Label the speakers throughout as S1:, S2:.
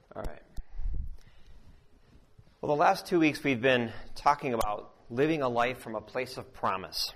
S1: All right. Well, the last 2 weeks we've been talking about living a life from a place of promise.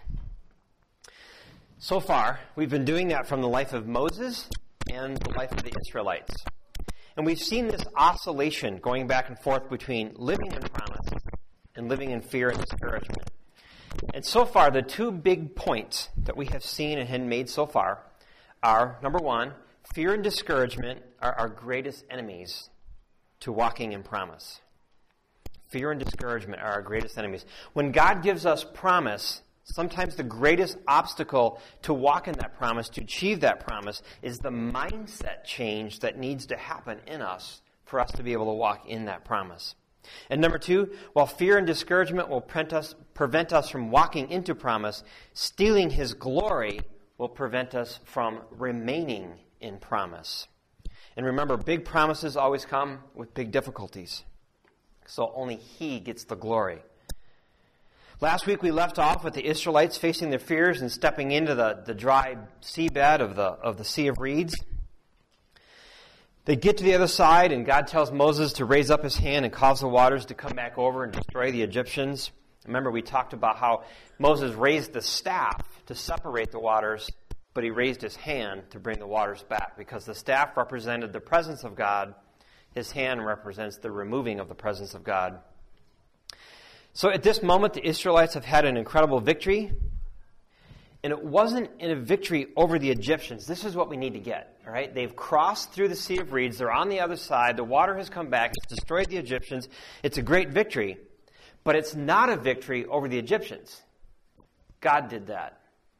S1: So far, we've been doing that from the life of Moses and the life of the Israelites. And we've seen this oscillation going back and forth between living in promise and living in fear and discouragement. And so far, the two big points that we have seen and had made so far are, number one, fear and discouragement are our greatest enemies to walking in promise. Fear and discouragement are our greatest enemies. When God gives us promise, sometimes the greatest obstacle to walk in that promise, to achieve that promise, is the mindset change that needs to happen in us for us to be able to walk in that promise. And number two, while fear and discouragement will prevent us from walking into promise, stealing His glory will prevent us from remaining in promise. And remember, big promises always come with big difficulties. So only He gets the glory. Last week we left off with the Israelites facing their fears and stepping into the dry seabed of the Sea of Reeds. They get to the other side, and God tells Moses to raise up his hand and cause the waters to come back over and destroy the Egyptians. Remember, we talked about how Moses raised the staff to separate the waters, but he raised his hand to bring the waters back, because the staff represented the presence of God. His hand represents the removing of the presence of God. So at this moment, the Israelites have had an incredible victory. And it wasn't in a victory over the Egyptians. This is what we need to get. All right? They've crossed through the Sea of Reeds. They're on the other side. The water has come back. It's destroyed the Egyptians. It's a great victory. But it's not a victory over the Egyptians. God did that.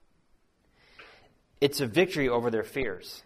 S1: It's a victory over their fears.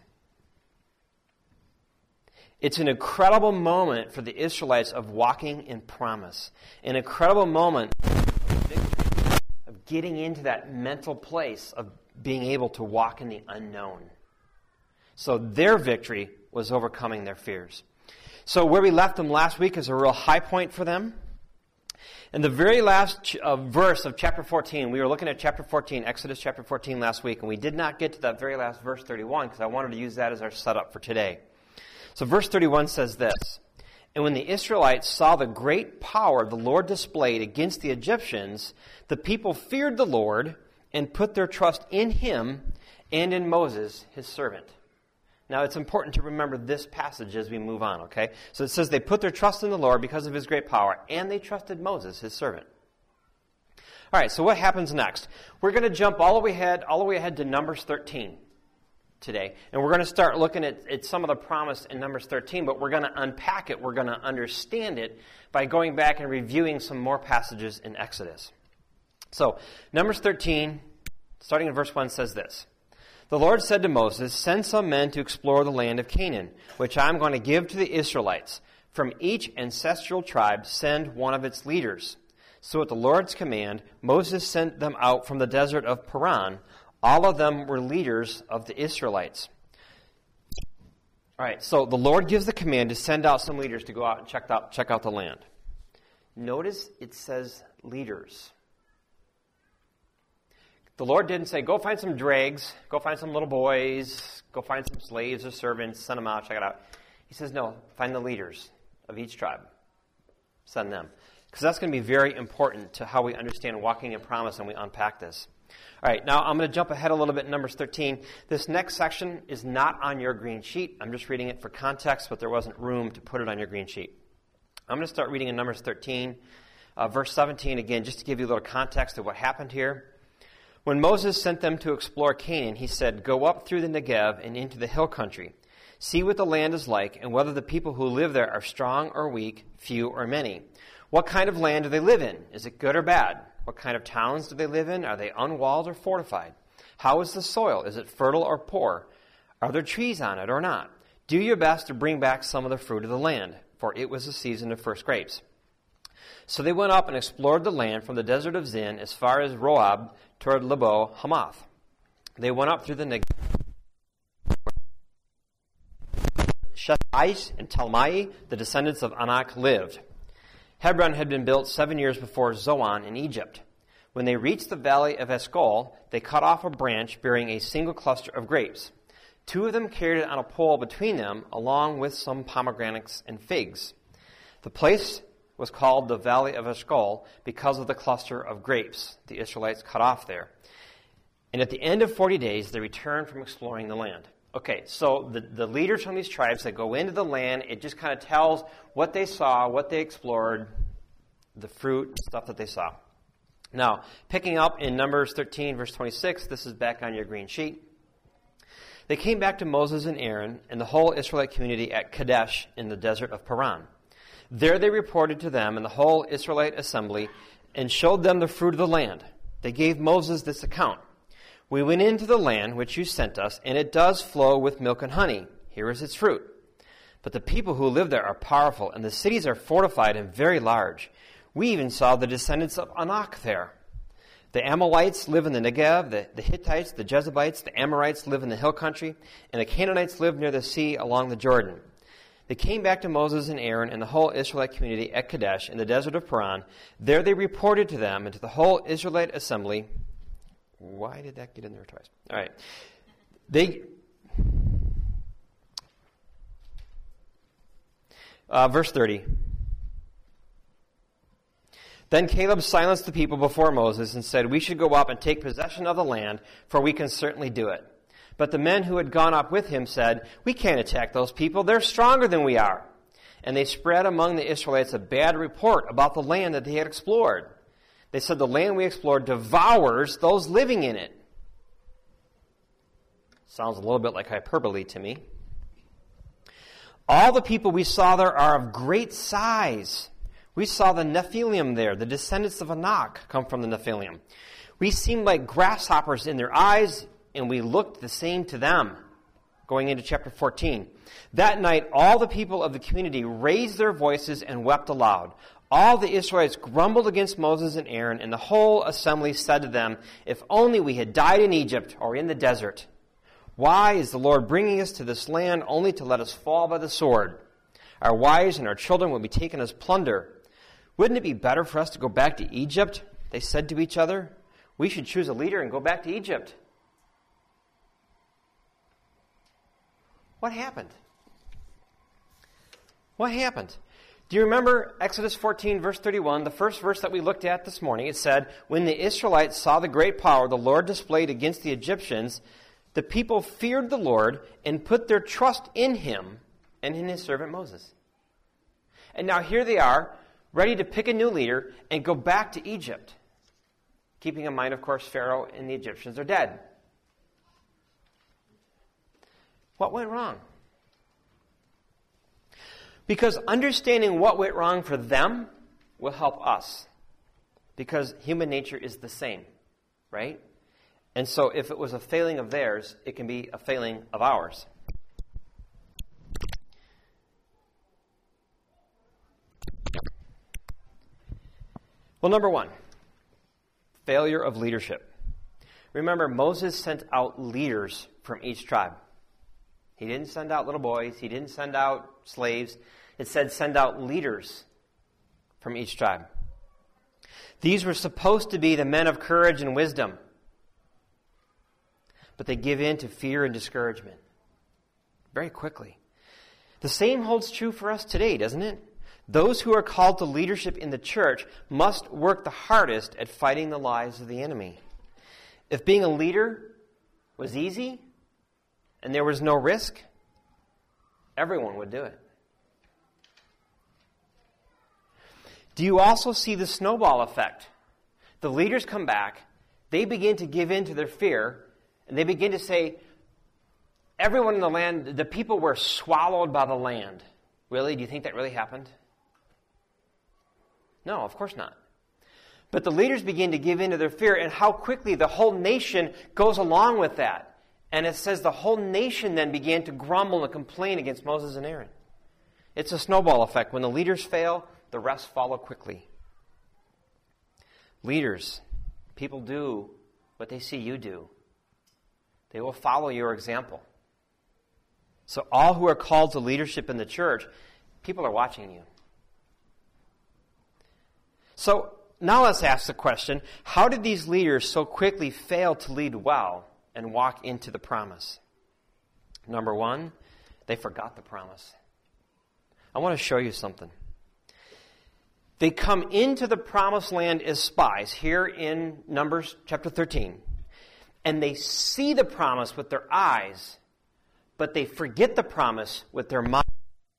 S1: It's an incredible moment for the Israelites of walking in promise. An incredible moment of getting into that mental place of being able to walk in the unknown. So their victory was overcoming their fears. So where we left them last week is a real high point for them. In the very last verse of chapter 14, we were looking at chapter 14, Exodus chapter 14 last week, and we did not get to that very last verse 31 because I wanted to use that as our setup for today. So verse 31 says this, "And when the Israelites saw the great power the Lord displayed against the Egyptians, the people feared the Lord and put their trust in Him and in Moses, His servant." Now, it's important to remember this passage as we move on, okay? So it says they put their trust in the Lord because of His great power, and they trusted Moses, His servant. All right, so what happens next? We're going to jump all the way ahead to Numbers 13 today. And we're going to start looking at some of the promise in Numbers 13, but we're going to unpack it. We're going to understand it by going back and reviewing some more passages in Exodus. So, Numbers 13, starting in verse 1, says this. "The Lord said to Moses, 'Send some men to explore the land of Canaan, which I am going to give to the Israelites. From each ancestral tribe send one of its leaders.' So at the Lord's command, Moses sent them out from the desert of Paran. All of them were leaders of the Israelites." All right, so the Lord gives the command to send out some leaders to go out and check out the land. Notice it says leaders. The Lord didn't say, go find some dregs, go find some little boys, go find some slaves or servants, send them out, check it out. He says, no, find the leaders of each tribe. Send them. Because that's going to be very important to how we understand walking in promise and we unpack this. All right, now I'm going to jump ahead a little bit in Numbers 13. This next section is not on your green sheet. I'm just reading it for context, but there wasn't room to put it on your green sheet. I'm going to start reading in Numbers 13, verse 17 again, just to give you a little context of what happened here. "When Moses sent them to explore Canaan, he said, 'Go up through the Negev and into the hill country. See what the land is like and whether the people who live there are strong or weak, few or many. What kind of land do they live in? Is it good or bad? What kind of towns do they live in? Are they unwalled or fortified? How is the soil? Is it fertile or poor? Are there trees on it or not? Do your best to bring back some of the fruit of the land, for it was the season of first grapes.' So they went up and explored the land from the desert of Zin as far as Roab toward Lebo Hamath. They went up through the Negev. Shethais and Talmai, the descendants of Anak, lived. Hebron had been built 7 years before Zoan in Egypt. When they reached the valley of Eshcol, they cut off a branch bearing a single cluster of grapes. 2 of them carried it on a pole between them, along with some pomegranates and figs. The place was called the Valley of Eshcol because of the cluster of grapes the Israelites cut off there. And at the end of 40 days, they returned from exploring the land. Okay, so the leaders from these tribes that go into the land, it just kind of tells what they saw, what they explored, the fruit, stuff that they saw. Now, picking up in Numbers 13, verse 26, this is back on your green sheet. They came back to Moses and Aaron and the whole Israelite community at Kadesh in the desert of Paran. There they reported to them and the whole Israelite assembly and showed them the fruit of the land. They gave Moses this account. We went into the land which you sent us, and it does flow with milk and honey. Here is its fruit. But the people who live there are powerful, and the cities are fortified and very large. We even saw the descendants of Anak there. The Amalekites live in the Negev, the Hittites, the Jebusites, the Amorites live in the hill country, and the Canaanites live near the sea along the Jordan. They came back to Moses and Aaron and the whole Israelite community at Kadesh in the desert of Paran. There they reported to them and to the whole Israelite assembly. Why did that get in there twice? All right. Verse 30. Then Caleb silenced the people before Moses and said, we should go up and take possession of the land, for we can certainly do it. But the men who had gone up with him said, we can't attack those people. They're stronger than we are. And they spread among the Israelites a bad report about the land that they had explored. They said, the land we explored devours those living in it. Sounds a little bit like hyperbole to me. All the people we saw there are of great size. We saw the Nephilim there. The descendants of Anak come from the Nephilim. We seemed like grasshoppers in their eyes, and we looked the same to them. Going into chapter 14. That night, all the people of the community raised their voices and wept aloud. All the Israelites grumbled against Moses and Aaron, and the whole assembly said to them, if only we had died in Egypt or in the desert. Why is the Lord bringing us to this land only to let us fall by the sword? Our wives and our children will be taken as plunder. Wouldn't it be better for us to go back to Egypt? They said to each other. We should choose a leader and go back to Egypt. What happened? What happened? Do you remember Exodus 14, verse 31, the first verse that we looked at this morning? It said, when the Israelites saw the great power the Lord displayed against the Egyptians, the people feared the Lord and put their trust in him and in his servant Moses. And now here they are, ready to pick a new leader and go back to Egypt. Keeping in mind, of course, Pharaoh and the Egyptians are dead. What went wrong? Because understanding what went wrong for them will help us. Because human nature is the same, right? And so if it was a failing of theirs, it can be a failing of ours. Well, number one, failure of leadership. Remember, Moses sent out leaders from each tribe. He didn't send out little boys. He didn't send out slaves. It said send out leaders from each tribe. These were supposed to be the men of courage and wisdom. But they give in to fear and discouragement very quickly. The same holds true for us today, doesn't it? Those who are called to leadership in the church must work the hardest at fighting the lies of the enemy. If being a leader was easy and there was no risk, everyone would do it. Do you also see the snowball effect? The leaders come back, they begin to give in to their fear, and they begin to say, everyone in the land, the people were swallowed by the land. Really? Do you think that really happened? No, of course not. But the leaders begin to give in to their fear, and how quickly the whole nation goes along with that. And it says the whole nation then began to grumble and complain against Moses and Aaron. It's a snowball effect. When the leaders fail, the rest follow quickly. Leaders, people do what they see you do. They will follow your example. So all who are called to leadership in the church, people are watching you. So now let's ask the question, how did these leaders so quickly fail to lead well and walk into the promise? Number one, they forgot the promise. I want to show you something. They come into the promised land as spies here in Numbers chapter 13. And they see the promise with their eyes, but they forget the promise with their mind.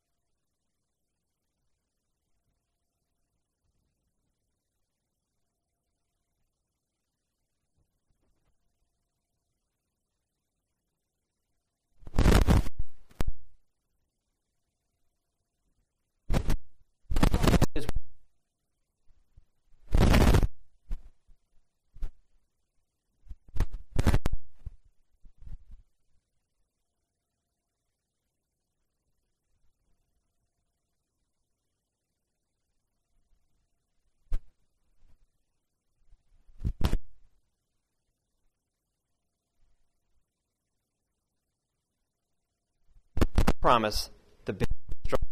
S1: Promise the big struggle.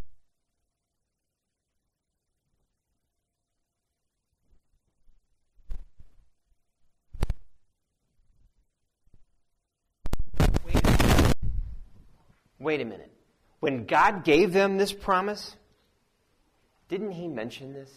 S1: Wait a minute. When God gave them this promise, didn't He mention this?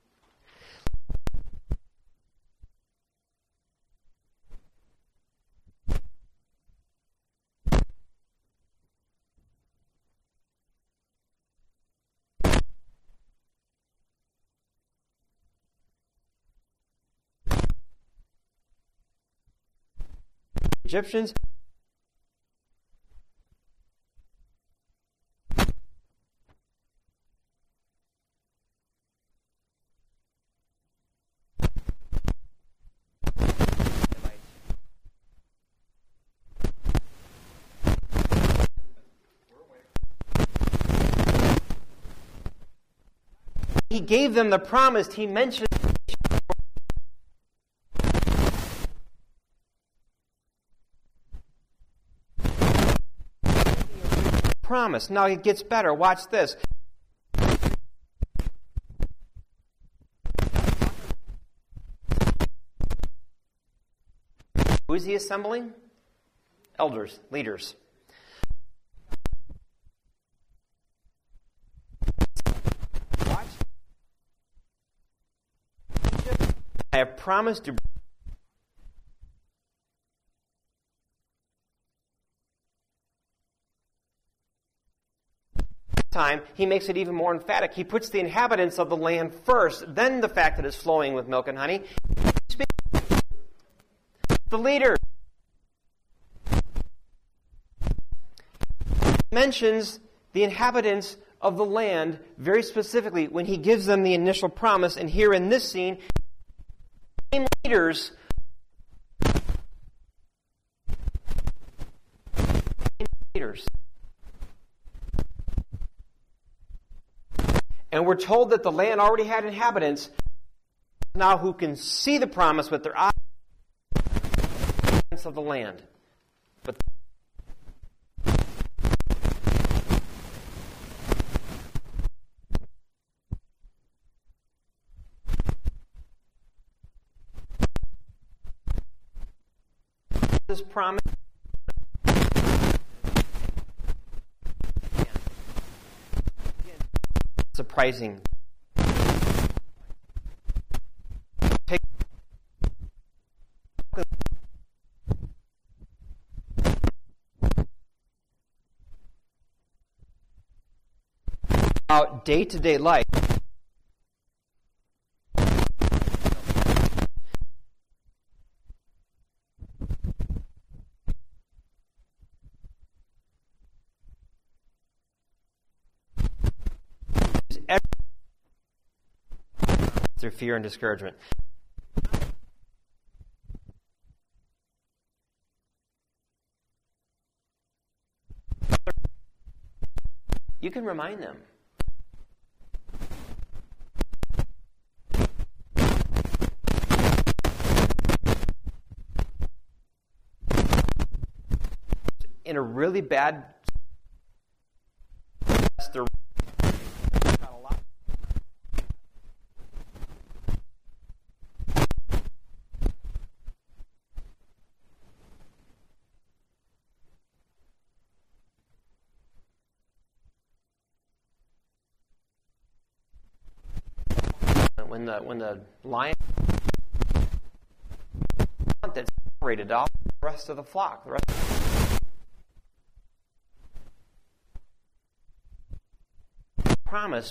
S1: Egyptians. He gave them the promise. He mentioned promise. Now it gets better. Watch this. Who is He assembling? Elders, leaders. Watch. I have promised to time, He makes it even more emphatic. He puts the inhabitants of the land first, then the fact that it's flowing with milk and honey. The leader mentions the inhabitants of the land very specifically when He gives them the initial promise. And here in this scene, leaders and we're told that the land already had inhabitants now who can see the promise with their eyes of the land. But this promise surprising. About day-to-day life. Through fear and discouragement. You can remind them. In a really bad when the lion that's separated off the rest of the flock. The rest of the promise.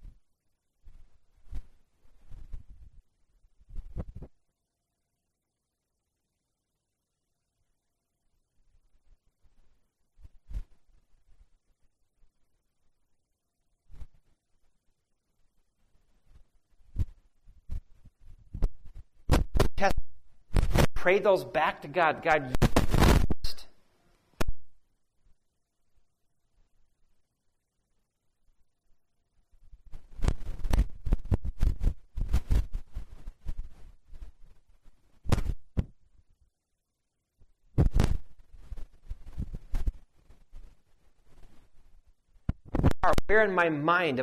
S1: Pray those back to God. God, where in my mind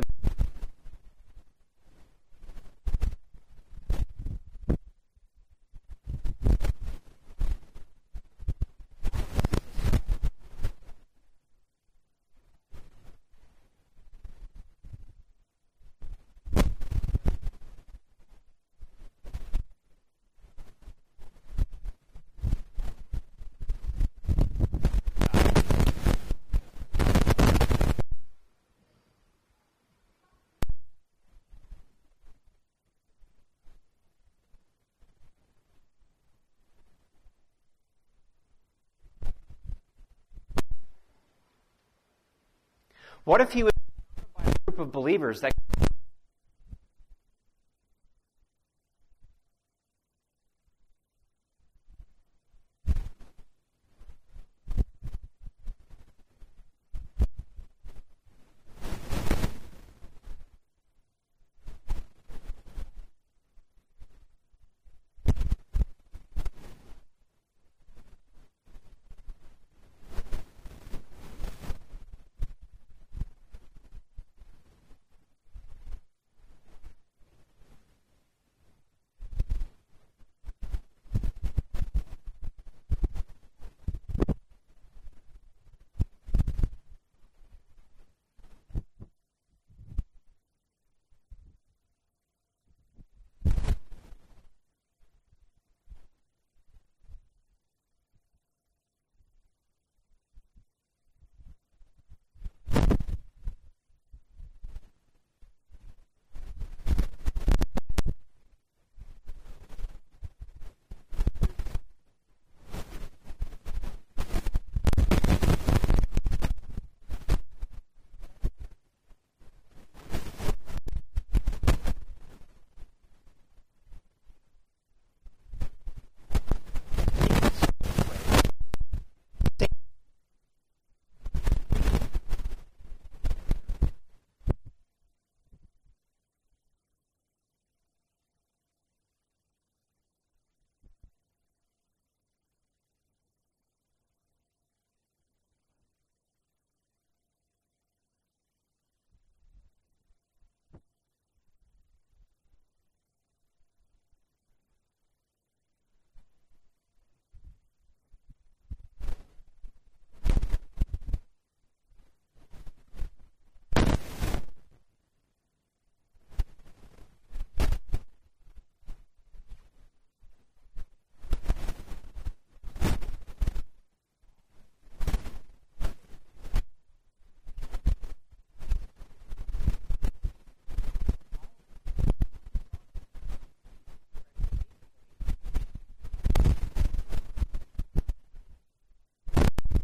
S1: what if he was by a group of believers that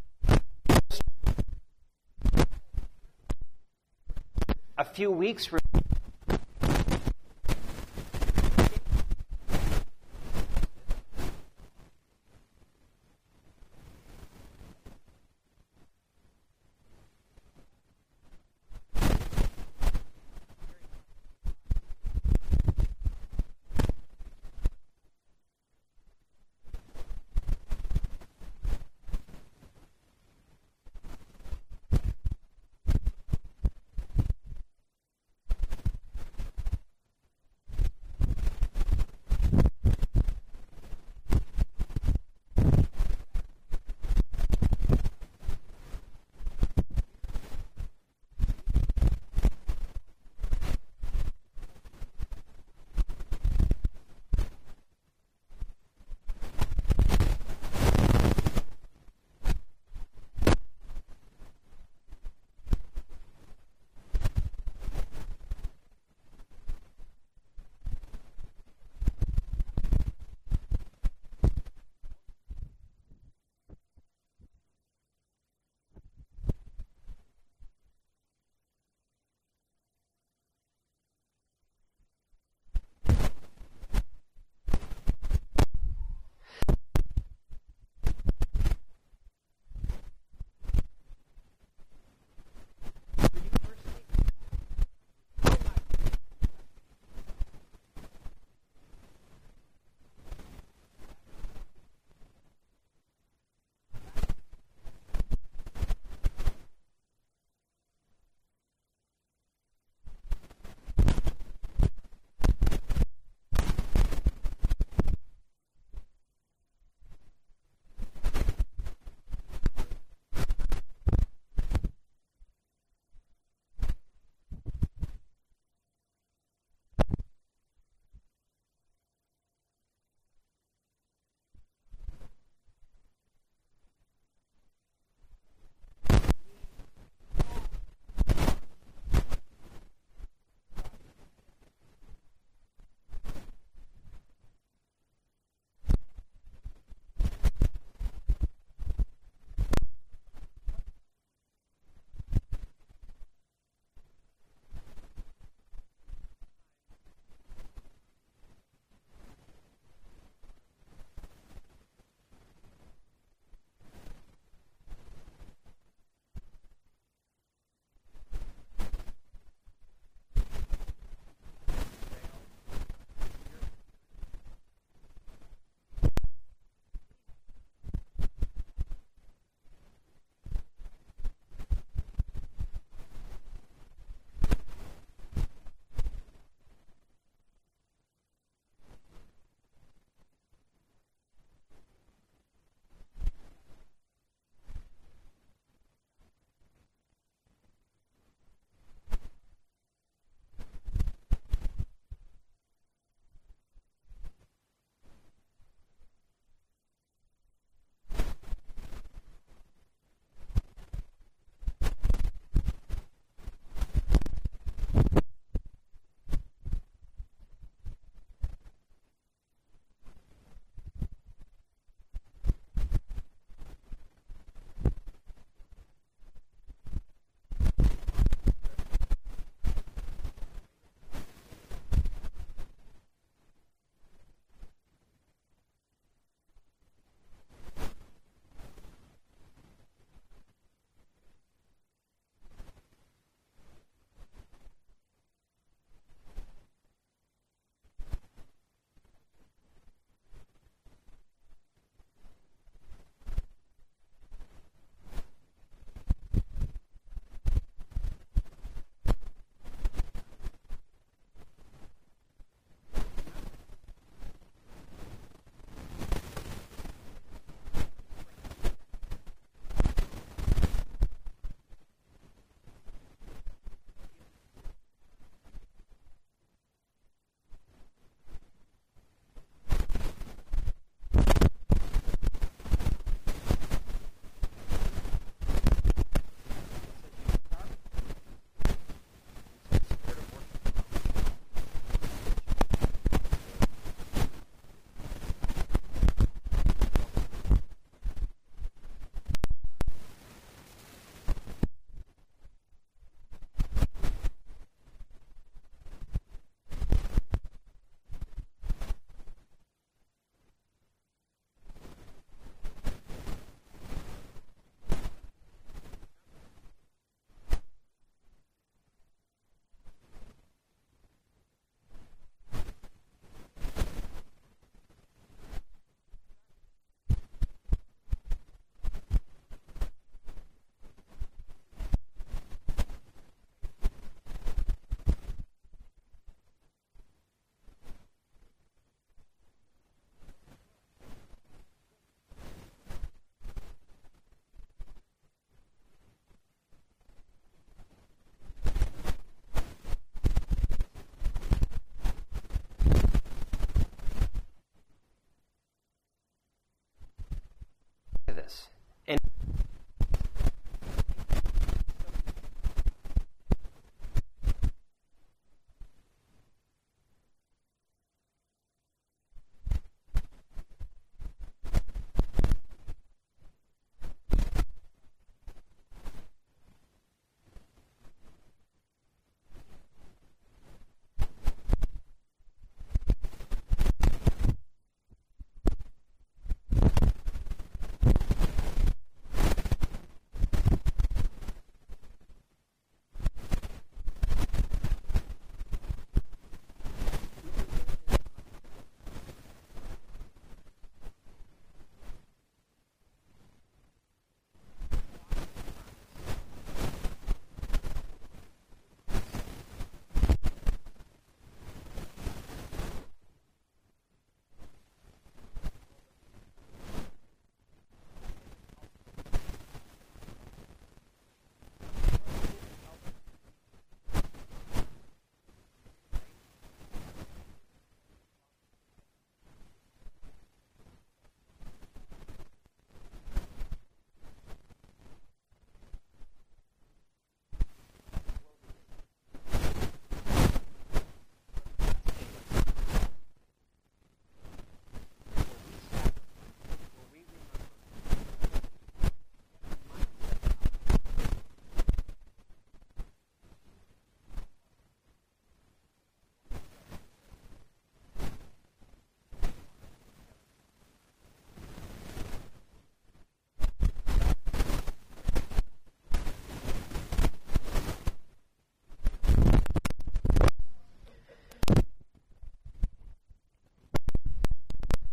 S1: a few weeks